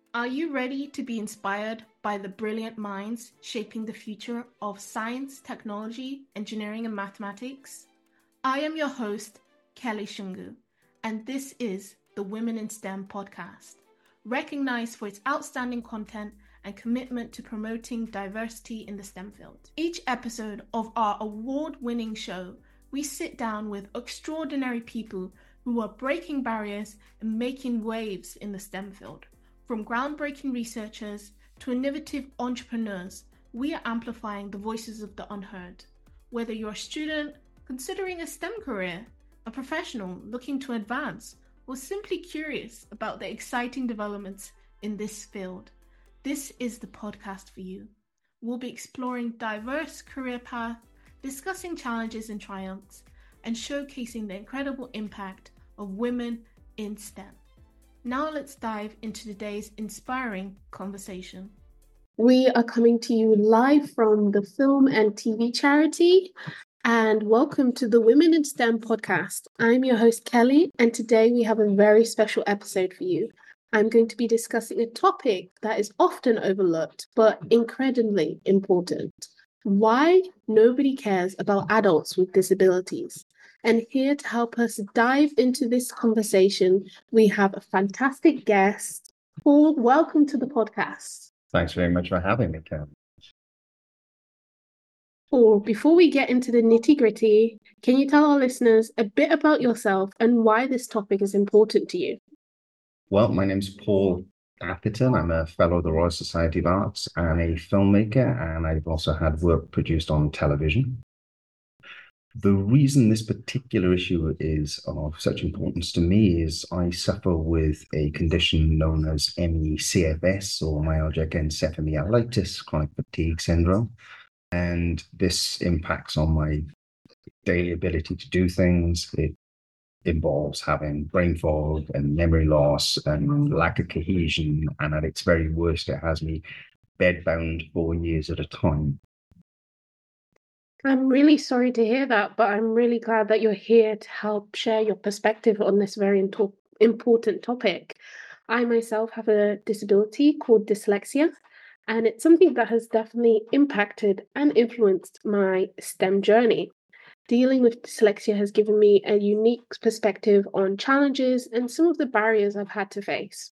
Are you ready to be inspired by the brilliant minds shaping the future of science, technology, engineering, and mathematics? I am your host, Kelly Shungu, and this is the Women in STEM podcast, recognized for its outstanding content and commitment to promoting diversity in the STEM field. Each episode of our award-winning show, we sit down with extraordinary people who are breaking barriers and making waves in the STEM field. From groundbreaking researchers to innovative entrepreneurs, we are amplifying the voices of the unheard. Whether you're a student considering a STEM career, a professional looking to advance, or simply curious about the exciting developments in this field, this is the podcast for you. We'll be exploring diverse career paths, discussing challenges and triumphs, and showcasing the incredible impact of women in STEM. Now let's dive into today's inspiring conversation. We are coming to you live from the Film and TV Charity, and welcome to the Women in STEM podcast. I'm your host, Kelly, and today we have a very special episode for you. I'm going to be discussing a topic that is often overlooked, but incredibly important. Why nobody cares about adults with disabilities. And here to help us dive into this conversation, we have a fantastic guest. Paul, welcome to the podcast. Thanks very much for having me, Ken. Paul, before we get into the nitty-gritty, can you tell our listeners a bit about yourself and why this topic is important to you? Well, my name's Paul Atherton. I'm a fellow of the Royal Society of Arts and a filmmaker, and I've also had work produced on television. The reason this particular issue is of such importance to me is I suffer with a condition known as ME/CFS, or myalgic encephalomyelitis, chronic fatigue syndrome. And this impacts on my daily ability to do things. It involves having brain fog and memory loss and lack of cohesion. And at its very worst, it has me bedbound for years at a time. I'm really sorry to hear that, but I'm really glad that you're here to help share your perspective on this very important topic. I myself have a disability called dyslexia, and it's something that has definitely impacted and influenced my STEM journey. Dealing with dyslexia has given me a unique perspective on challenges and some of the barriers I've had to face.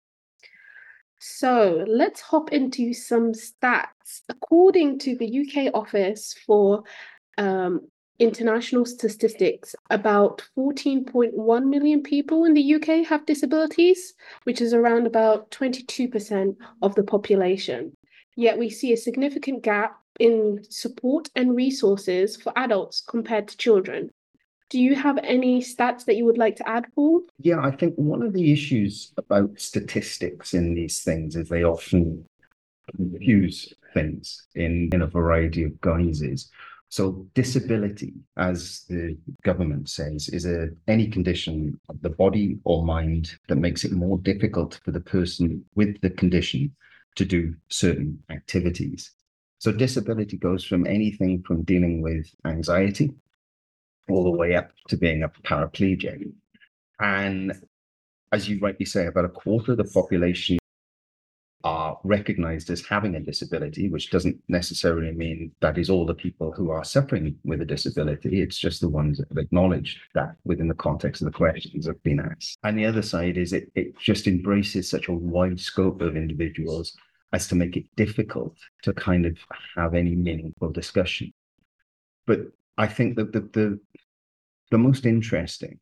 So let's hop into some stats. According to the UK Office for International Statistics, about 14.1 million people in the UK have disabilities, which is around about 22% of the population. Yet we see a significant gap in support and resources for adults compared to children. Do you have any stats that you would like to add, Paul? Yeah, I think one of the issues about statistics in these things is they often confuse things in a variety of guises. So disability, as the government says, is any condition of the body or mind that makes it more difficult for the person with the condition to do certain activities. So disability goes from anything from dealing with anxiety all the way up to being a paraplegic. And as you rightly say, about a quarter of the population are recognized as having a disability, which doesn't necessarily mean that is all the people who are suffering with a disability. It's just the ones that have acknowledged that within the context of the questions that have been asked. And the other side is it just embraces such a wide scope of individuals as to make it difficult to kind of have any meaningful discussion. But I think that the most interesting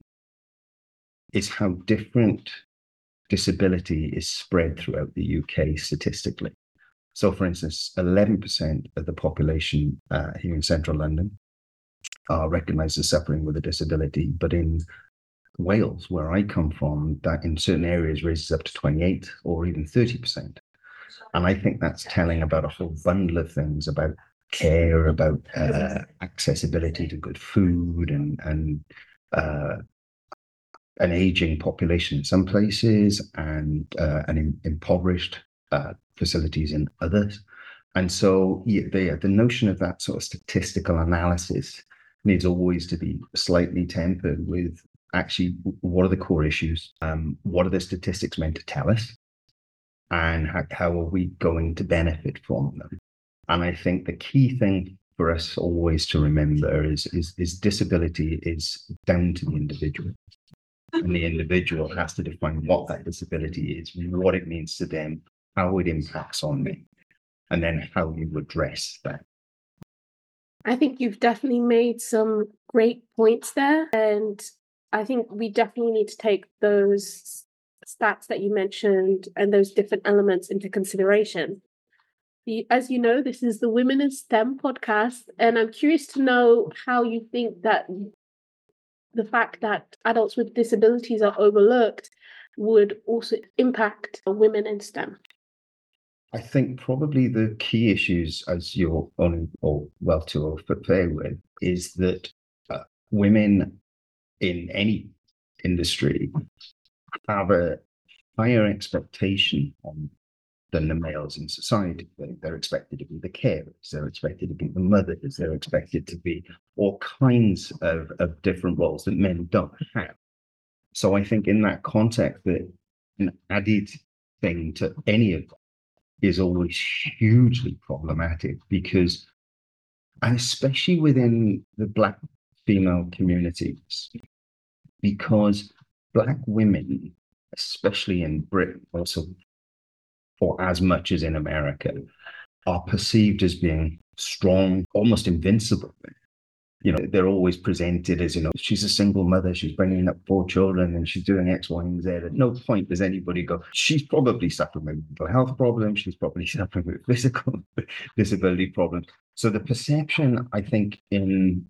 is how different disability is spread throughout the UK statistically. So, for instance, 11% of the population here in central London are recognised as suffering with a disability, but in Wales, where I come from, that in certain areas raises up to 28 or even 30%. And I think that's telling about a whole bundle of things about care, about accessibility to good food and an aging population in some places and an impoverished facilities in others. And so the notion of that sort of statistical analysis needs always to be slightly tempered with actually what are the core issues? What are the statistics meant to tell us? and how are we going to benefit from them? And I think the key thing for us always to remember is disability is down to the individual. And the individual has to define what that disability is, what it means to them, how it impacts on them, and then how you address that. I think you've definitely made some great points there. And I think we definitely need to take those stats that you mentioned and those different elements into consideration. As you know, this is the Women in STEM podcast, and I'm curious to know how you think that the fact that adults with disabilities are overlooked would also impact women in STEM. I think probably the key issues, as you're on or well to prepare with, is that women in any industry have a higher expectation than the males in society. They're expected to be the carers, they're expected to be the mothers, they're expected to be all kinds of different roles that men don't have. So I think in that context, that an added thing to any of them is always hugely problematic because, and especially within the Black female communities, because Black women, especially in Britain, also for as much as in America, are perceived as being strong, almost invincible. You know, they're always presented as, you know, she's a single mother, she's bringing up 4 children and she's doing X, Y, and Z. At no point does anybody go, she's probably suffering with mental health problems, she's probably suffering with physical disability problems. So the perception, I think, in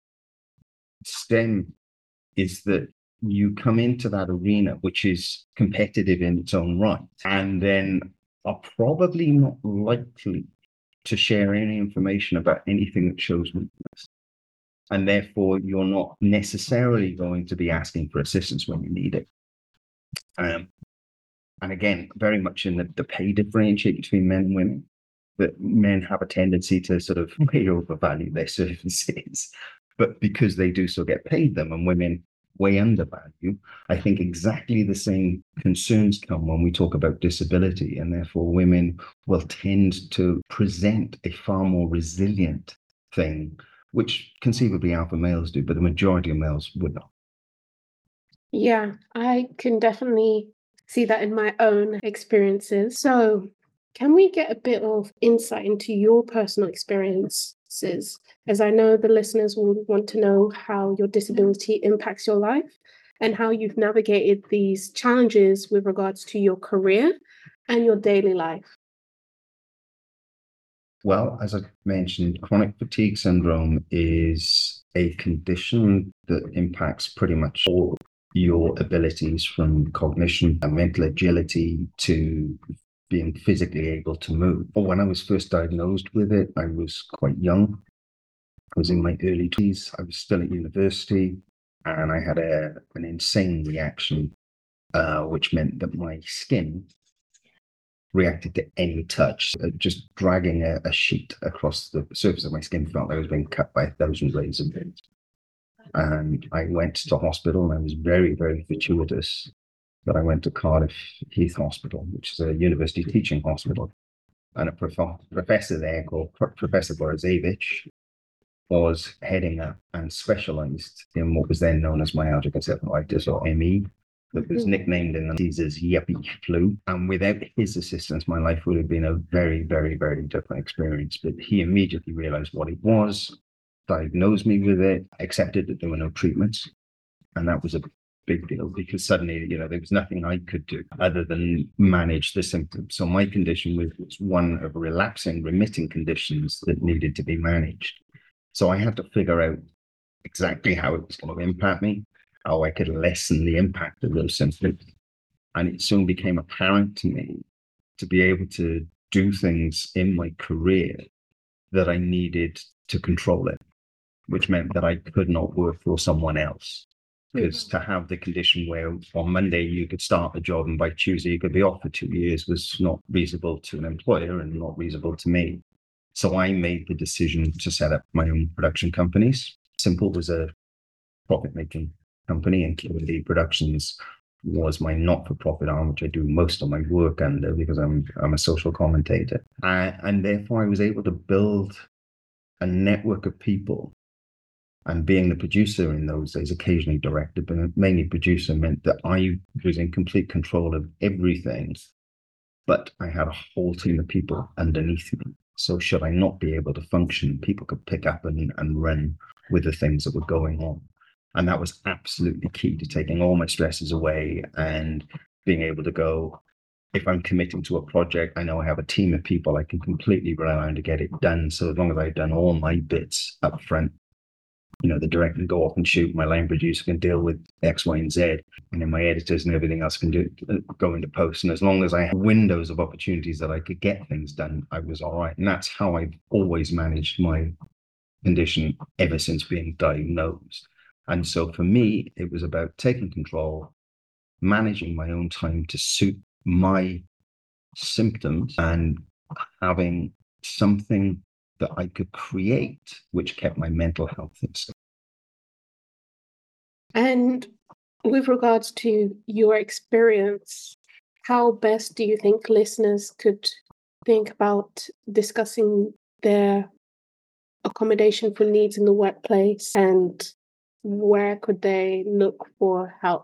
STEM is that you come into that arena, which is competitive in its own right, and then are probably not likely to share any information about anything that shows weakness. And therefore, you're not necessarily going to be asking for assistance when you need it. And again, very much in the pay differentiate between men and women, that men have a tendency to sort of way overvalue their services, but because they do so get paid them, and women way undervalue. I think exactly the same concerns come when we talk about disability, and therefore women will tend to present a far more resilient thing, which conceivably alpha males do, but the majority of males would not. Yeah, I can definitely see that in my own experiences. So, can we get a bit of insight into your personal experiences? As I know the listeners will want to know how your disability impacts your life and how you've navigated these challenges with regards to your career and your daily life. Well, as I mentioned, chronic fatigue syndrome is a condition that impacts pretty much all your abilities, from cognition and mental agility to being physically able to move. But when I was first diagnosed with it, I was quite young. I was in my early 20s. I was still at university, and I had an insane reaction, which meant that my skin reacted to any touch. Just dragging a sheet across the surface of my skin felt like I was being cut by 1,000 razor blades. And I went to hospital, and I was very, very fortuitous that I went to Cardiff Heath Hospital, which is a university teaching hospital. And a professor there called Professor Borisevich was heading up and specialized in what was then known as myalgic encephalitis, or ME, that was nicknamed in the 90s as yuppie flu. And without his assistance, my life would have been a very, very, very different experience. But he immediately realized what it was, diagnosed me with it, accepted that there were no treatments. And that was a big deal, because suddenly, you know, there was nothing I could do other than manage the symptoms. So my condition was one of relapsing, remitting conditions that needed to be managed. So I had to figure out exactly how it was going to impact me, how I could lessen the impact of those symptoms. And it soon became apparent to me to be able to do things in my career that I needed to control it, which meant that I could not work for someone else. Because to have the condition where on Monday you could start a job and by Tuesday you could be off for 2 years was not reasonable to an employer and not reasonable to me. So I made the decision to set up my own production companies. Simple was a profit-making company, and QD Productions was my not-for-profit arm, which I do most of my work under because I'm a social commentator. And therefore I was able to build a network of people. And being the producer in those days, occasionally director, but mainly producer, meant that I was in complete control of everything. But I had a whole team of people underneath me. So should I not be able to function, people could pick up and run with the things that were going on. And that was absolutely key to taking all my stresses away and being able to go, if I'm committing to a project, I know I have a team of people I can completely rely on to get it done. So as long as I've done all my bits up front, the director can go off and shoot, my line producer can deal with X, Y, and Z, and then my editors and everything else can go into post. And as long as I had windows of opportunities that I could get things done, I was all right. And that's how I've always managed my condition ever since being diagnosed. And so for me, it was about taking control, managing my own time to suit my symptoms, and having something that I could create, which kept my mental health in step. And with regards to your experience, how best do you think listeners could think about discussing their accommodation for needs in the workplace, and where could they look for help?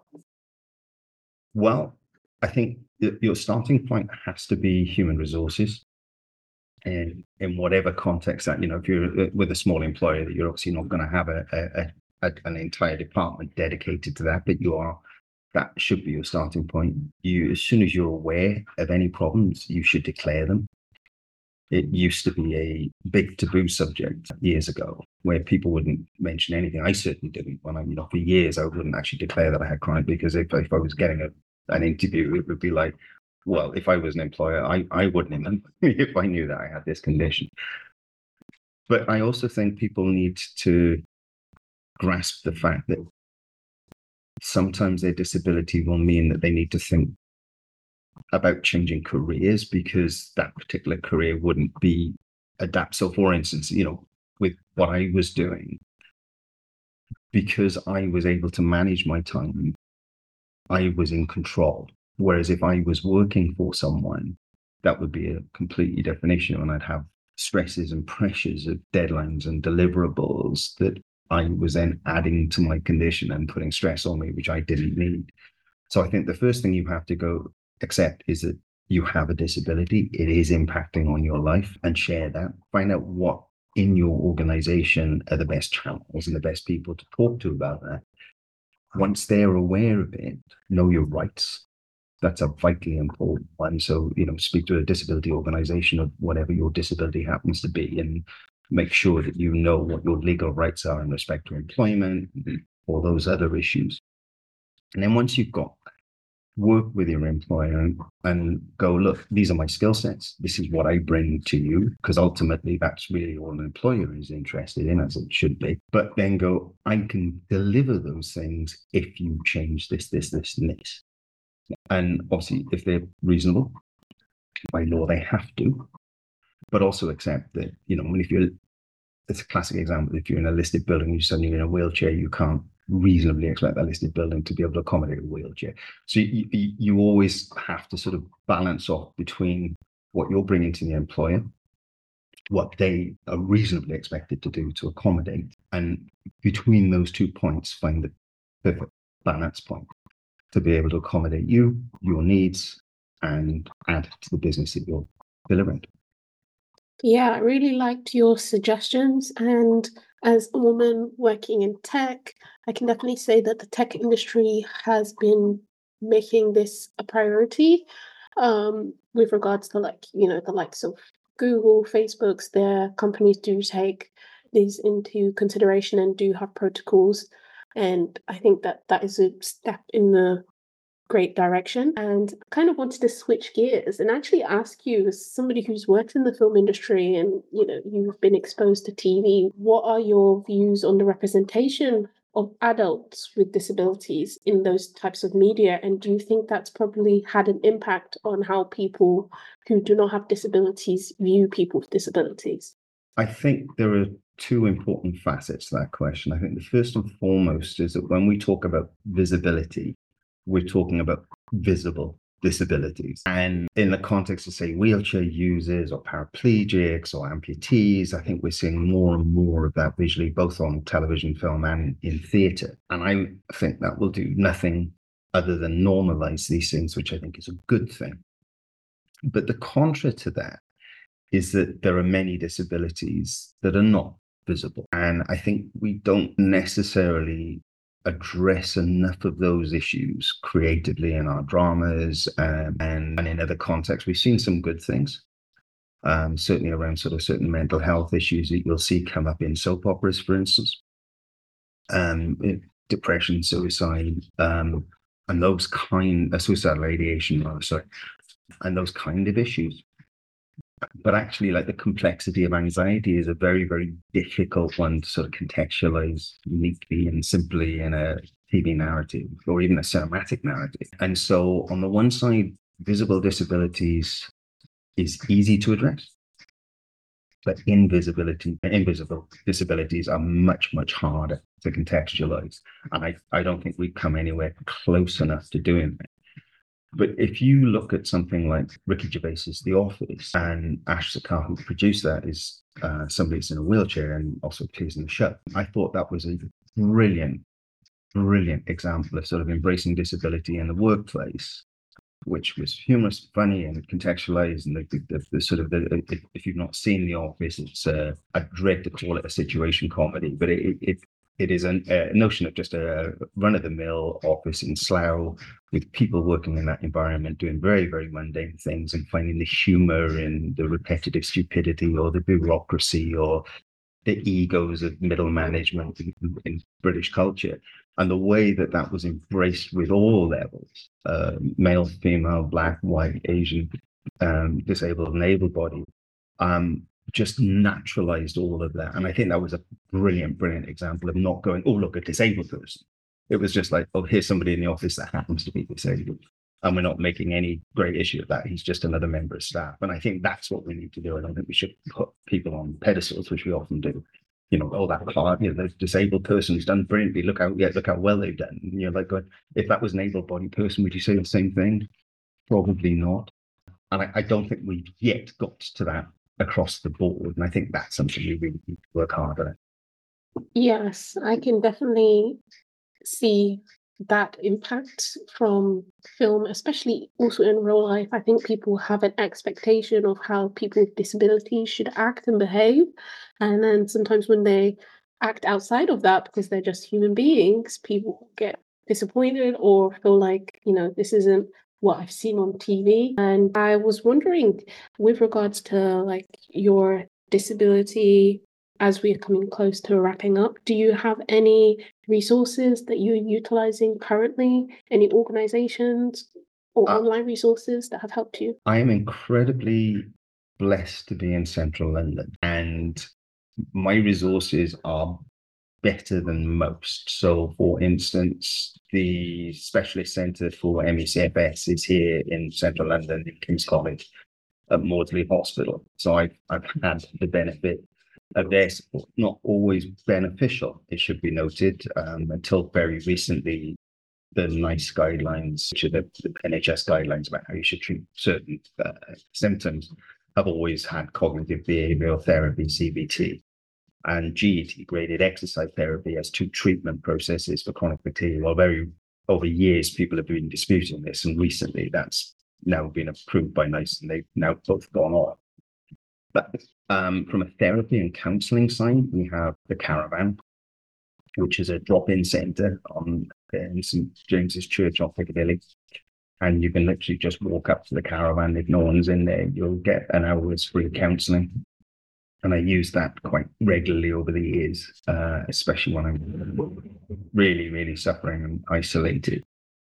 Well, I think your starting point has to be human resources. And in whatever context that, if you're with a small employer, that you're obviously not going to have an entire department dedicated to that, but that should be your starting point. As soon as you're aware of any problems, you should declare them. It used to be a big taboo subject years ago where people wouldn't mention anything. I certainly didn't. For years, I wouldn't actually declare that I had chronic, because if I was getting an interview, it would be like, well, if I was an employer, I wouldn't even if I knew that I had this condition. But I also think people need to grasp the fact that sometimes their disability will mean that they need to think about changing careers, because that particular career wouldn't be adapt. So for instance, with what I was doing, because I was able to manage my time, I was in control. Whereas if I was working for someone, that would be a completely different issue. And I'd have stresses and pressures of deadlines and deliverables that I was then adding to my condition and putting stress on me, which I didn't need. So I think the first thing you have to go accept is that you have a disability. It is impacting on your life, and share that. Find out what in your organization are the best channels and the best people to talk to about that. Once they're aware of it, know your rights. That's a vitally important one. So, speak to a disability organization of whatever your disability happens to be, and make sure that you know what your legal rights are in respect to employment or those other issues. And then once you've got that, work with your employer and go, look, these are my skill sets. This is what I bring to you, because ultimately that's really all an employer is interested in, as it should be. But then go, I can deliver those things if you change this, this, this, and this. And obviously, if they're reasonable, by law, they have to, but also accept that, it's a classic example. If you're in a listed building, you're suddenly in a wheelchair, you can't reasonably expect that listed building to be able to accommodate a wheelchair. So you always have to sort of balance off between what you're bringing to the employer, what they are reasonably expected to do to accommodate, and between those 2 points, find the perfect balance point to be able to accommodate you, your needs, and add to the business that you're delivering. Yeah, I really liked your suggestions. And as a woman working in tech, I can definitely say that the tech industry has been making this a priority, with regards to the likes of Google, Facebook's, their companies do take these into consideration and do have protocols. And I think that is a step in the great direction. And I kind of wanted to switch gears and actually ask you, as somebody who's worked in the film industry and you've been exposed to TV, what are your views on the representation of adults with disabilities in those types of media? And do you think that's probably had an impact on how people who do not have disabilities view people with disabilities? I think there are two important facets to that question. I think the first and foremost is that when we talk about visibility, we're talking about visible disabilities. And in the context of, say, wheelchair users or paraplegics or amputees, I think we're seeing more and more of that visually, both on television, film, and in theatre. And I think that will do nothing other than normalize these things, which I think is a good thing. But the contra to that is that there are many disabilities that are not visible. And I think we don't necessarily address enough of those issues creatively in our dramas and in other contexts. We've seen some good things, certainly around sort of certain mental health issues that you'll see come up in soap operas, for instance, depression, suicide, and those suicidal ideation, and those kind of issues. But actually, like, the complexity of anxiety is a very, very difficult one to sort of contextualize neatly and simply in a TV narrative or even a cinematic narrative. And so on the one side, visible disabilities is easy to address, but invisible disabilities are much, much harder to contextualize. And I don't think we've come anywhere close enough to doing that. But if you look at something like Ricky Gervais's The Office, and Ash Sarkar, who produced that, is somebody that's in a wheelchair and also appears in the show, I thought that was a brilliant example of sort of embracing disability in the workplace, which was humorous, funny, and contextualized. And the sort of if you've not seen The Office, it's I dread to call it a situation comedy, but it is a notion of just a run-of-the-mill office in Slough with people working in that environment doing very, very mundane things and finding the humor in the repetitive stupidity or the bureaucracy or the egos of middle management in British culture. And the way that was embraced with all levels, male, female, black, white, Asian, disabled and able-bodied, just naturalized all of that. And I think that was a brilliant example of not going, oh, look, a disabled person. It was just like, oh, here's somebody in the office that happens to be disabled. And we're not making any great issue of that. He's just another member of staff. And I think that's what we need to do. I don't think we should put people on pedestals, which we often do. You know, oh, that part, you know, the disabled person's done brilliantly. Look how well they've done. And you're like, if that was an able-bodied person, would you say the same thing? Probably not. And I don't think we've yet got to that across the board. And I think that's something we really need to work harder at. Yes, I can definitely see that impact from film, especially also in real life. I think people have an expectation of how people with disabilities should act and behave. And then sometimes when they act outside of that, because they're just human beings, people get disappointed or feel like, you know, this isn't what I've seen on TV. And I was wondering, with regards to like your disability, as we're coming close to wrapping up, do you have any resources that you're utilizing currently? Any organizations or online resources that have helped you? I am incredibly blessed to be in central London, and my resources are better than most. So, for instance, the Specialist Centre for MECFS is here in central London in King's College at Maudsley Hospital. So I've had the benefit of their support. Not always beneficial, it should be noted, until very recently. The NICE guidelines, which are the NHS guidelines about how you should treat certain symptoms, have always had cognitive behavioral therapy, CBT, and GET, graded exercise therapy, as two treatment processes for chronic fatigue. Well, over years, people have been disputing this, and recently that's now been approved by NICE, and they've now both gone off. But from a therapy and counselling side, we have the Caravan, which is a drop-in centre in St James's Church off Piccadilly. And you can literally just walk up to the Caravan. If no one's in there, you'll get an hour's free counselling. And I use that quite regularly over the years, especially when I'm really, really suffering and isolated.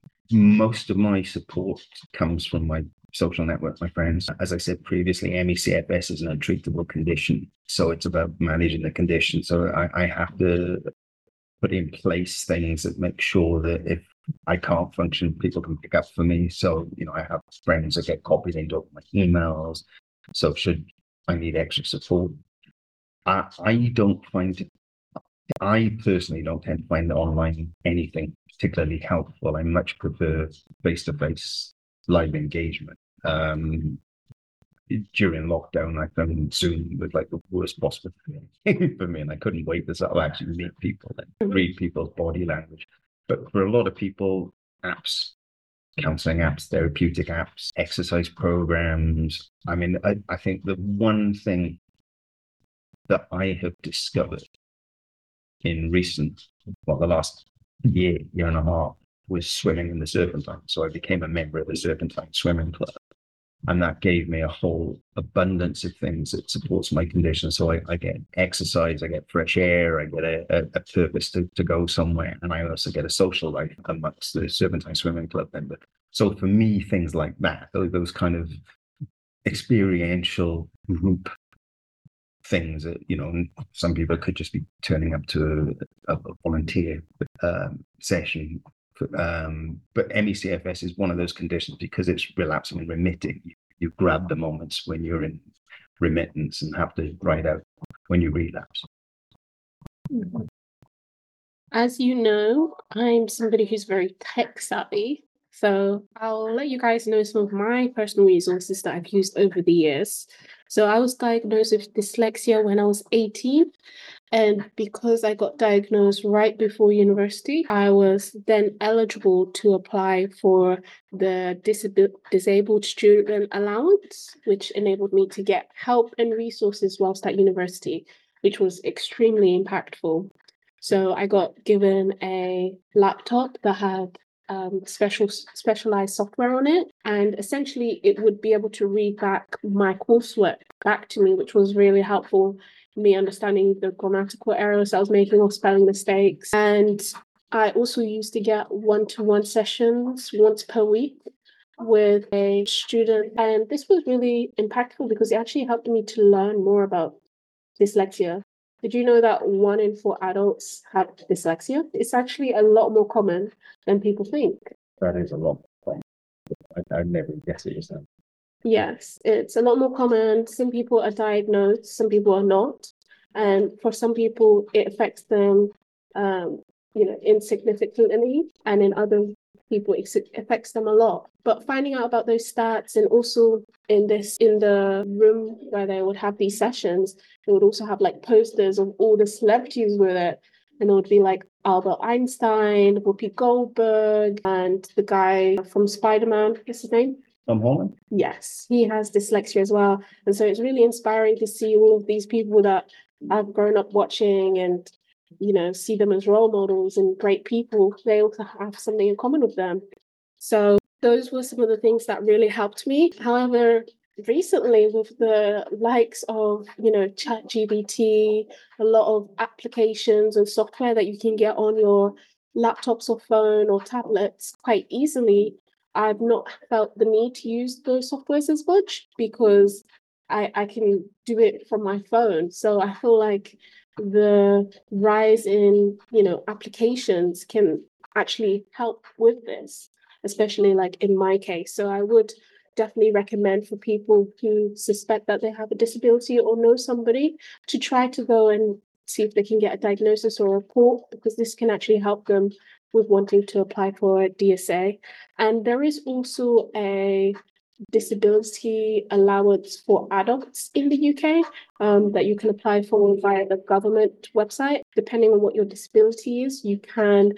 Most of my support comes from my social network, my friends. As I said previously, MECFS is an untreatable condition. So it's about managing the condition. So I have to put in place things that make sure that if I can't function, people can pick up for me. So, you know, I have friends that get copied into my emails. So should I need extra support, I personally don't tend to find online anything particularly helpful. I much prefer face-to-face live engagement. During lockdown, I found Zoom was like the worst possible thing for me, and I couldn't wait to sort of actually meet people and read people's body language. But for a lot of people, apps, counseling apps, therapeutic apps, exercise programs. I mean, I think the one thing that I have discovered in the last year and a half, was swimming in the Serpentine. So I became a member of the Serpentine Swimming Club. And that gave me a whole abundance of things that supports my condition. So I get exercise, I get fresh air, I get a purpose to go somewhere. And I also get a social life amongst the Serpentine Swimming Club members. So for me, things like that, those kind of experiential group things that, some people could just be turning up to a volunteer session. But MECFS is one of those conditions because it's relapsing and remitting. You grab the moments when you're in remittance and have to ride out when you relapse. As you know, I'm somebody who's very tech savvy. So I'll let you guys know some of my personal resources that I've used over the years. So I was diagnosed with dyslexia when I was 18. And because I got diagnosed right before university, I was then eligible to apply for the disabled student allowance, which enabled me to get help and resources whilst at university, which was extremely impactful. So I got given a laptop that had specialized software on it, and essentially it would be able to read back my coursework back to me, which was really helpful, me understanding the grammatical errors I was making or spelling mistakes. And I also used to get one-to-one sessions once per week with a student, and this was really impactful because it actually helped me to learn more about dyslexia. Did you know that 1 in 4 adults have dyslexia? It's actually a lot more common than people think. That is a lot more common. I'd never guess it was that. Yes, it's a lot more common. Some people are diagnosed, some people are not. And for some people, it affects them, insignificantly. And in other people, it affects them a lot. But finding out about those stats, and also in the room where they would have these sessions, they would also have like posters of all the celebrities with it. And it would be like Albert Einstein, Whoopi Goldberg, and the guy from Spider-Man, what's his name? Tom Holland? Yes, he has dyslexia as well. And so it's really inspiring to see all of these people that I've grown up watching and, see them as role models and great people. They also have something in common with them. So those were some of the things that really helped me. However, recently with the likes of, ChatGPT, a lot of applications and software that you can get on your laptops or phone or tablets quite easily, I've not felt the need to use those softwares as much because I can do it from my phone. So I feel like the rise in, applications can actually help with this, especially like in my case. So I would definitely recommend for people who suspect that they have a disability or know somebody to try to go and see if they can get a diagnosis or a report, because this can actually help them with wanting to apply for a DSA. And there is also a disability allowance for adults in the UK that you can apply for via the government website. Depending on what your disability is, you can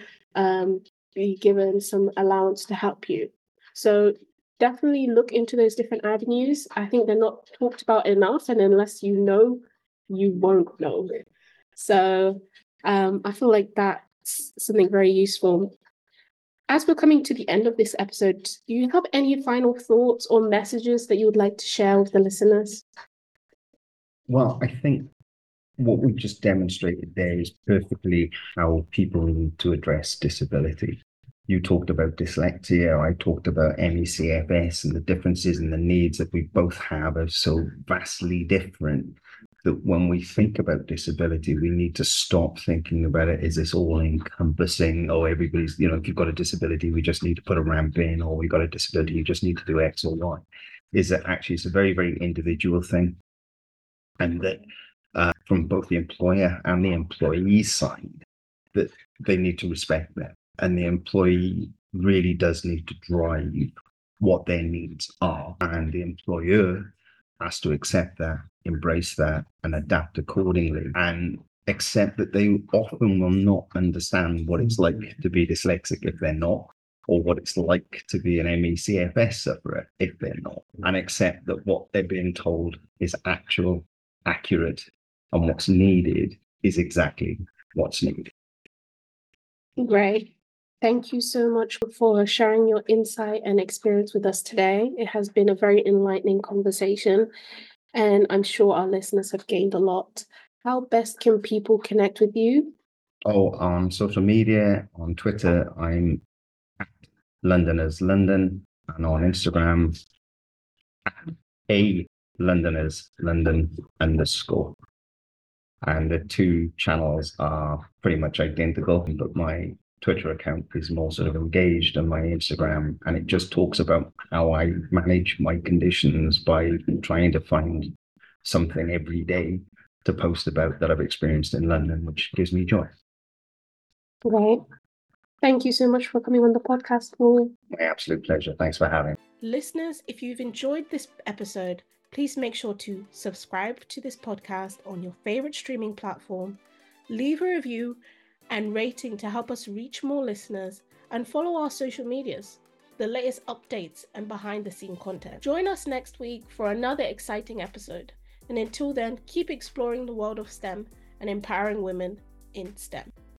be given some allowance to help you. So definitely look into those different avenues. I think they're not talked about enough, and unless you know, you won't know. So I feel like that's something very useful. As we're coming to the end of this episode, do you have any final thoughts or messages that you would like to share with the listeners? Well, I think what we've just demonstrated there is perfectly how people need to address disability. You talked about dyslexia, I talked about MECFS, and the differences and the needs that we both have are so vastly different that when we think about disability, we need to stop thinking about it as this all-encompassing, everybody's, if you've got a disability, we just need to put a ramp in, or we've got a disability, you just need to do X or Y. Is that actually it's a very, very individual thing. And that from both the employer and the employee side, that they need to respect that. and the employee really does need to drive what their needs are, and the employer has to accept that, embrace that, and adapt accordingly, and accept that they often will not understand what it's like to be dyslexic if they're not, or what it's like to be an ME/CFS sufferer if they're not, and accept that what they're being told is actual, accurate, and what's needed is exactly what's needed. Great. Thank you so much for sharing your insight and experience with us today. It has been a very enlightening conversation, and I'm sure our listeners have gained a lot. How best can people connect with you? Oh, on social media, on Twitter, I'm at Londoners London, and on Instagram, at a Londoners London _. And the two channels are pretty much identical, but my Twitter account is more sort of engaged than my Instagram, and it just talks about how I manage my conditions by trying to find something every day to post about that I've experienced in London, which gives me joy. Right. Thank you so much for coming on the podcast, Paul. My absolute pleasure. Thanks for having me. Listeners, if you've enjoyed this episode, please make sure to subscribe to this podcast on your favorite streaming platform, leave a review and rating to help us reach more listeners, and follow our social medias, the latest updates and behind the scene content. Join us next week for another exciting episode. And until then, keep exploring the world of STEM and empowering women in STEM.